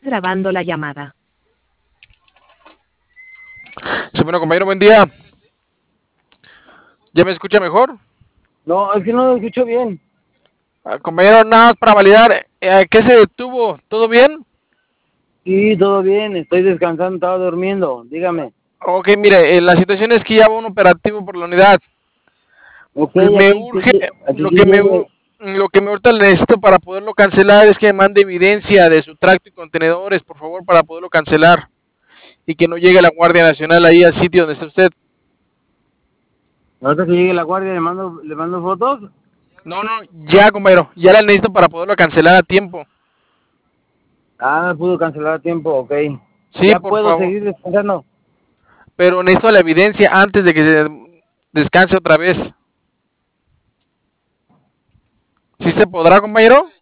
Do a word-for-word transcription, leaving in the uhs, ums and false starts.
grabando la llamada. Sí, bueno, compañero, buen día. ¿Ya me escucha mejor? No, es que no lo escucho bien. Ah, compañero, nada más para validar, eh, ¿qué se detuvo? ¿Todo bien? Sí, todo bien, estoy descansando, estaba durmiendo, dígame. Ok, mire, eh, la situación es que ya va un operativo por la unidad. Ok, Pues me aquí, urge, aquí lo sí que me, llegue. u- lo que me ahorita le necesito para poderlo cancelar es que me mande evidencia de su tracto y contenedores, por favor, para poderlo cancelar. Y que no llegue la Guardia Nacional ahí al sitio donde está usted. Ahorita que llegue la guardia le mando, le mando fotos. No, no, ya, compañero, ya la necesito para poderlo cancelar a tiempo. Ah, pudo cancelar a tiempo, ok. Sí, Ya por puedo favor. seguir descansando. Pero necesito la evidencia antes de que se descanse otra vez. ¿Sí se podrá, compañero?